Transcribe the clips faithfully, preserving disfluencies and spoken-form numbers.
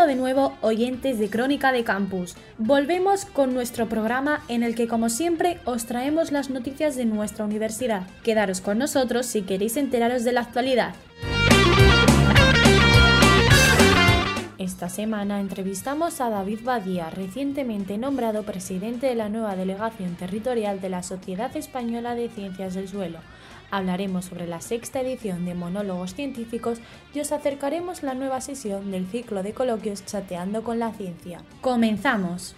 Bienvenido de nuevo, oyentes de Crónica de Campus. Volvemos con nuestro programa en el que, como siempre, os traemos las noticias de nuestra universidad. Quedaros con nosotros si queréis enteraros de la actualidad. Esta semana entrevistamos a David Badía, recientemente nombrado presidente de la nueva delegación territorial de la Sociedad Española de Ciencias del Suelo. Hablaremos sobre la sexta edición de Monólogos Científicos y os acercaremos la nueva sesión del ciclo de coloquios Chateando con la Ciencia. ¡Comenzamos!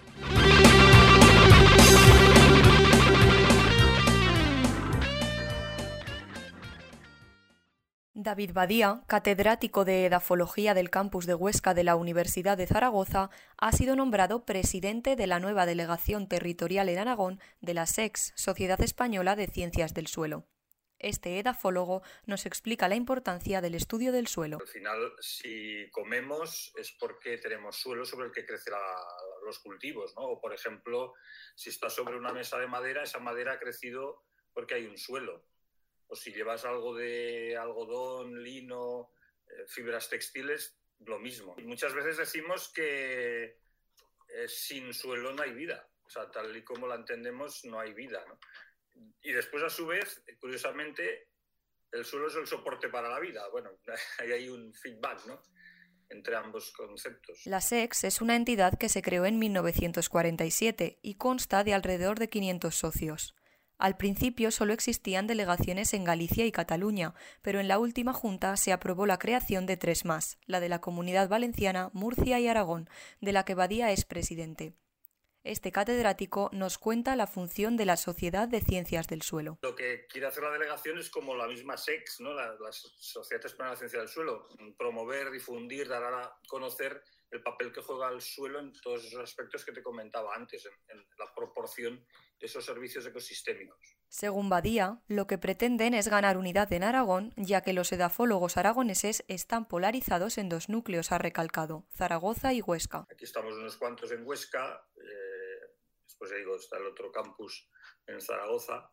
David Badía, catedrático de Edafología del campus de Huesca de la Universidad de Zaragoza, ha sido nombrado presidente de la nueva delegación territorial en Aragón de la S E C S, Sociedad Española de Ciencias del Suelo. Este edafólogo nos explica la importancia del estudio del suelo. Al final, si comemos es porque tenemos suelo sobre el que crecen los cultivos, ¿no? O, por ejemplo, si estás sobre una mesa de madera, esa madera ha crecido porque hay un suelo. O si llevas algo de algodón, lino, eh, fibras textiles, lo mismo. Y muchas veces decimos que eh, sin suelo no hay vida. O sea, tal y como la entendemos, no hay vida, ¿no? Y después, a su vez, curiosamente, el suelo es el soporte para la vida. Bueno, ahí hay un feedback, ¿no?, entre ambos conceptos. La S E C S es una entidad que se creó en mil novecientos cuarenta y siete y consta de alrededor de quinientos socios. Al principio solo existían delegaciones en Galicia y Cataluña, pero en la última junta se aprobó la creación de tres más, la de la Comunidad Valenciana, Murcia y Aragón, de la que Badía es presidente. Este catedrático nos cuenta la función de la Sociedad de Ciencias del Suelo. Lo que quiere hacer la delegación es como la misma S E C S, ¿no?, la, la Sociedad Española de Ciencias del Suelo, promover, difundir, dar a conocer el papel que juega el suelo en todos esos aspectos que te comentaba antes, en, en la proporción de esos servicios ecosistémicos. Según Badía, lo que pretenden es ganar unidad en Aragón, ya que los edafólogos aragoneses están polarizados en dos núcleos, ha recalcado, Zaragoza y Huesca. Aquí estamos unos cuantos en Huesca, eh, después ya digo, está el otro campus en Zaragoza,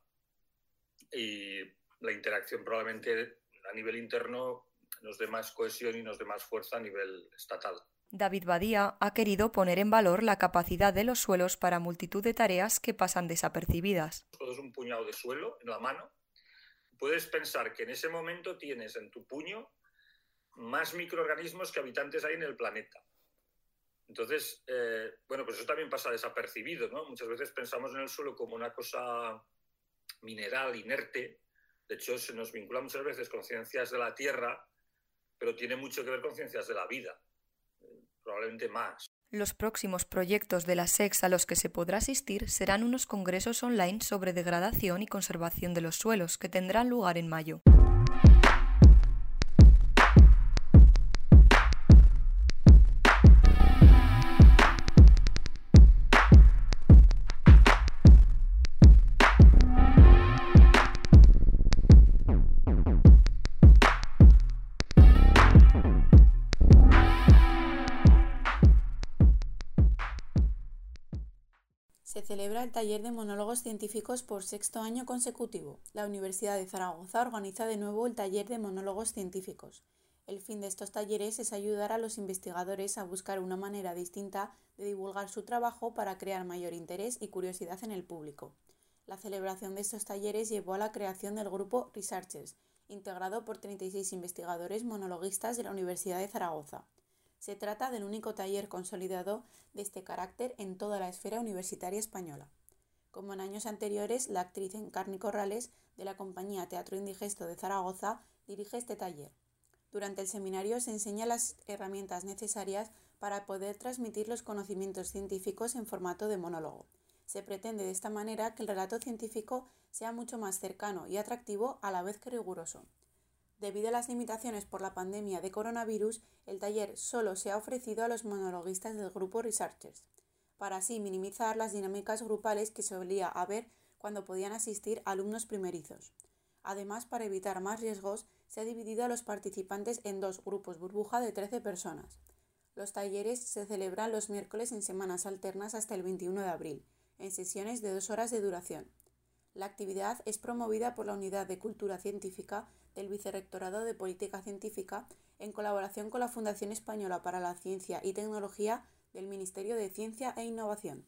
y la interacción probablemente a nivel interno nos dé más cohesión y nos dé más fuerza a nivel estatal. David Badía ha querido poner en valor la capacidad de los suelos para multitud de tareas que pasan desapercibidas. Todo es un puñado de suelo en la mano. Puedes pensar que en ese momento tienes en tu puño más microorganismos que habitantes hay en el planeta. Entonces, eh, bueno, pues eso también pasa desapercibido, ¿no? Muchas veces pensamos en el suelo como una cosa mineral, inerte. De hecho, se nos vincula muchas veces con ciencias de la tierra, pero tiene mucho que ver con ciencias de la vida. Probablemente más. Los próximos proyectos de la S E C S a los que se podrá asistir serán unos congresos online sobre degradación y conservación de los suelos, que tendrán lugar en mayo. Se celebra el taller de monólogos científicos por sexto año consecutivo. La Universidad de Zaragoza organiza de nuevo el taller de monólogos científicos. El fin de estos talleres es ayudar a los investigadores a buscar una manera distinta de divulgar su trabajo para crear mayor interés y curiosidad en el público. La celebración de estos talleres llevó a la creación del grupo Researchers, integrado por treinta y seis investigadores monologuistas de la Universidad de Zaragoza. Se trata del único taller consolidado de este carácter en toda la esfera universitaria española. Como en años anteriores, la actriz Encarni Corrales, de la compañía Teatro Indigesto de Zaragoza, dirige este taller. Durante el seminario se enseñan las herramientas necesarias para poder transmitir los conocimientos científicos en formato de monólogo. Se pretende de esta manera que el relato científico sea mucho más cercano y atractivo a la vez que riguroso. Debido a las limitaciones por la pandemia de coronavirus, el taller solo se ha ofrecido a los monologuistas del grupo Researchers, para así minimizar las dinámicas grupales que solía haber cuando podían asistir alumnos primerizos. Además, para evitar más riesgos, se ha dividido a los participantes en dos grupos burbuja de trece personas. Los talleres se celebran los miércoles en semanas alternas hasta el veintiuno de abril, en sesiones de dos horas de duración. La actividad es promovida por la Unidad de Cultura Científica del Vicerrectorado de Política Científica en colaboración con la Fundación Española para la Ciencia y Tecnología del Ministerio de Ciencia e Innovación.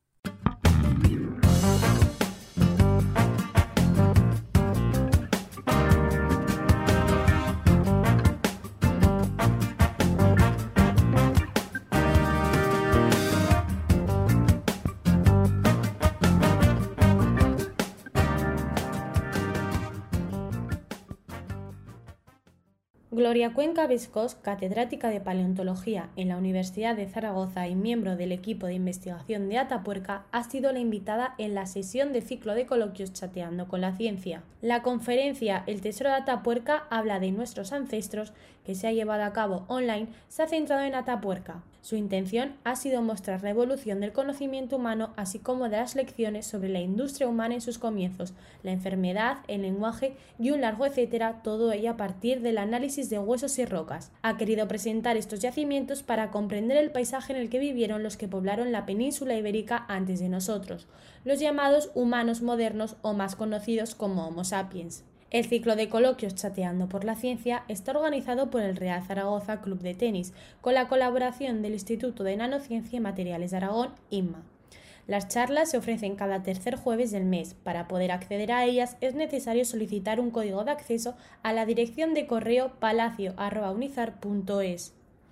Gloria Cuenca Bescós, catedrática de Paleontología en la Universidad de Zaragoza y miembro del equipo de investigación de Atapuerca, ha sido la invitada en la sesión de ciclo de coloquios Chateando con la Ciencia. La conferencia El Tesoro de Atapuerca habla de nuestros ancestros, que se ha llevado a cabo online, se ha centrado en Atapuerca. Su intención ha sido mostrar la evolución del conocimiento humano, así como de las lecciones sobre la industria humana en sus comienzos, la enfermedad, el lenguaje y un largo etcétera, todo ello a partir del análisis de huesos y rocas. Ha querido presentar estos yacimientos para comprender el paisaje en el que vivieron los que poblaron la península ibérica antes de nosotros, los llamados humanos modernos o más conocidos como Homo sapiens. El ciclo de coloquios Chateando por la Ciencia está organizado por el Real Zaragoza Club de Tenis, con la colaboración del Instituto de Nanociencia y Materiales de Aragón, INMA. Las charlas se ofrecen cada tercer jueves del mes. Para poder acceder a ellas es necesario solicitar un código de acceso a la dirección de correo palacio arroba unizar punto es.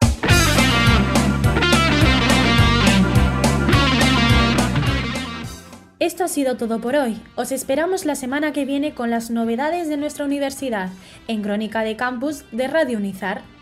Esto ha sido todo por hoy. Os esperamos la semana que viene con las novedades de nuestra universidad en Crónica de Campus de Radio Unizar.